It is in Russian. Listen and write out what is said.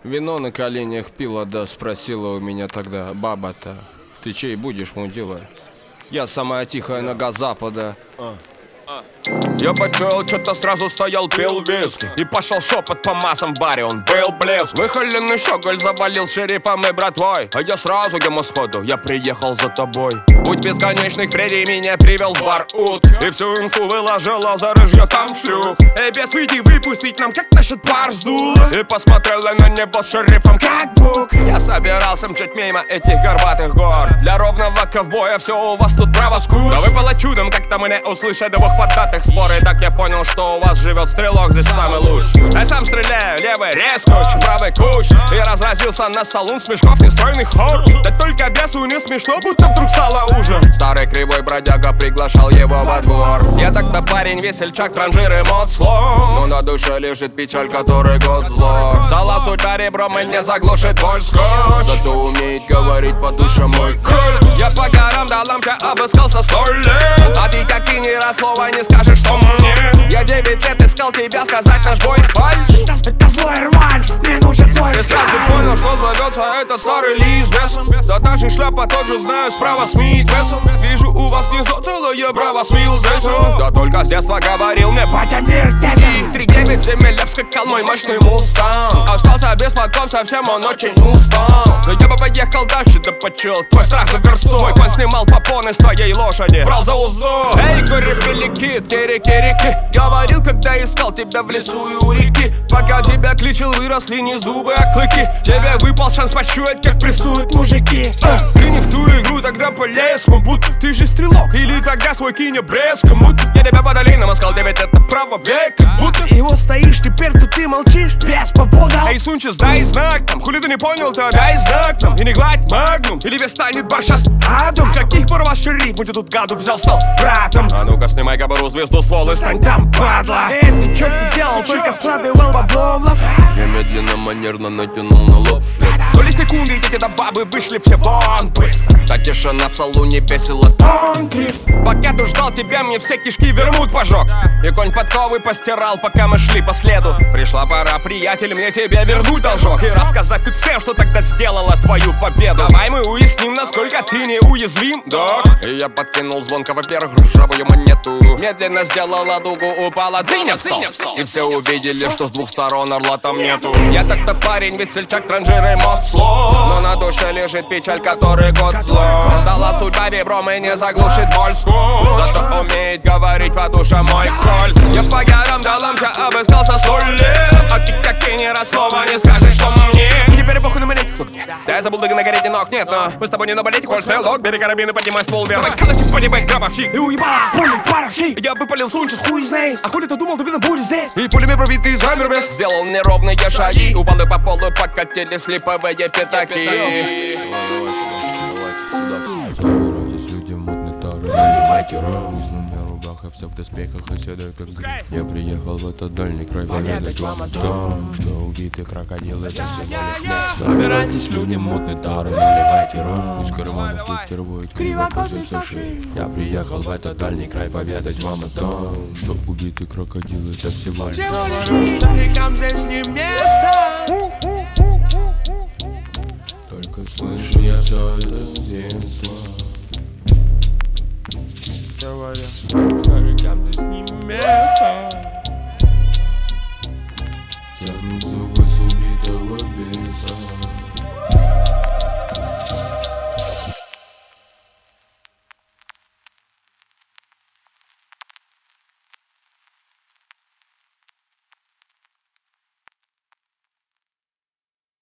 Вино на коленях пила, да спросила у меня тогда: баба-то, ты чей будешь, мудила? Я самая тихая нога запада. Я почуял, что-то сразу стоял, пил виски. И пошел шепот по массам в баре, он был блеск. Выхоленный щеголь завалил шерифом и братвой. А я сразу ему сходу, я приехал за тобой. Путь бесконечных прерий меня привел в бар ут. И всю инфу выложила за рыжье там шлюх. Эй, без выйти выпустить нам, как насчет пар сдуло. И посмотрела на небо с шерифом, как бук. Я собирался мчать мимо этих горбатых гор. Для ровного ковбоя все у вас тут право скуч. Да выпало чудом, как-то меня услышать двух поддатых спор. И так я понял, что у вас живет стрелок, здесь самый лучший. Я сам стреляю, левый резко, правый куч. И разразился на салон смешков нестройный хор. Да только бесу не смешно, будто вдруг стало ужин. Старый кривой бродяга приглашал его во двор. Я так-то парень, весельчак, транжир и мод слов. Но на душе лежит печаль, который год зло. Стала судьба ребром и не заглушит боль скотч. Зато умеет говорить по душе мой кроль. Я по горам до лампя обыскался 100 лет. А ты как и ни раз слова не скажешь, что мне. Я 9 лет искал тебя, сказать наш бой фальш. Это злой рванш, мне нужен твой Ты сразу понял, что зовется этот старый лист бесом. Да даже шляпа тот же знаю, справа Смит Вессон. Вижу у вас внизу целое браво Смил здесь. Да только с детства говорил мне батя мир тесен. 3-9 земель обскакал мой мощный мустанг. Остался без подков, совсем он очень устал. Но я бы поехал дальше, да почуял твой страх за версту. Мой конь снимал попоны с твоей лошади, брал за узду. Эй, горе-пелики, терики-реки. Говорил, когда искал тебя в лесу и у реки. Пока тебя кличил, выросли не зубы, а клыки. Тебе выпал шанс почуять, как прессуют мужики. Ты не в ту игру тогда полез, будто ты же стрелок. Или тогда свой кинь брезг, будто я тебя по долинам искал 9 лет на право век, как будто. И вот стоишь, теперь тут ты молчишь, без попутал. Эй, Сунчес, дай знак нам, хули ты не понял-то, дай знак нам. И не гладь магнум, или весь станет борща с адом. С каких пор ваш шериф, будь тут гаду взял, стал братом. А ну-ка снимай кобуру, звезду, ствол и стань там, падла. Эй, ты чё ты делал, только складывал бабло в лоб. Я медленно, манерно натянул на лоб шлем. Доли секунды, эти до бабы вышли все вон быстро. Та тишина в салоне весело Он Крис. Пока ты ждал тебя, мне все кишки вермут пожег. И конь подковы постирал, пока мы шли по следу. Пришла пора, приятель, мне тебе вернуть должок. И рассказать тут всем, что тогда сделала твою победу. Давай мы уясним, насколько ты неуязвим, док. И я подкинул звонко, во-первых, ржавую монету. Медленно сделала дугу, упала, дзынь об стол. И все увидели, что с двух сторон орла там нету. Я так-то парень, весельчак, транжир и мод слов. Но на душе лежит печаль, который год зло. Стала судьба ребром и не заглушит боль сквозь. Зато умеет говорить по душе мой кроль. Я по горам до лампя обыскался 100 лет. А ты как и ни раз слова не скажешь, что мне. Теперь похуй на монете, кто где. Да я забыл, да на горе ног нет, но мы с тобой не на балете, коль стрелок. Бери карабин и поднимай ствол вверх. Давай калачик, поднимай гробовщик. И уебала, пули паровщик. Я выпалил Сунчес, хуй знаешь. А хули ты думал, ты будет здесь? И пулями пробитый замер без. Сделал неровные шаги. Упал и по полу покатились липовые пятаки. Собирайтесь, люди мутные тары, наливайте ром. Из на рубах, а все в доспехах и седой как гриб. Я приехал в этот дальний край поведать вам о том, что убитый крокодил это всего лишь мясо. Собирайтесь, люди мутные тары, наливайте ром. Из карманов ликтервует кривокосый суши. Я приехал в этот дальний край поведать вам о том, что убитый крокодил это всего лишь мясо. Старикам здесь не место. Только слышу я все это с детства. Говоря, старикам здесь не место. Тянут зубы с убитого беса.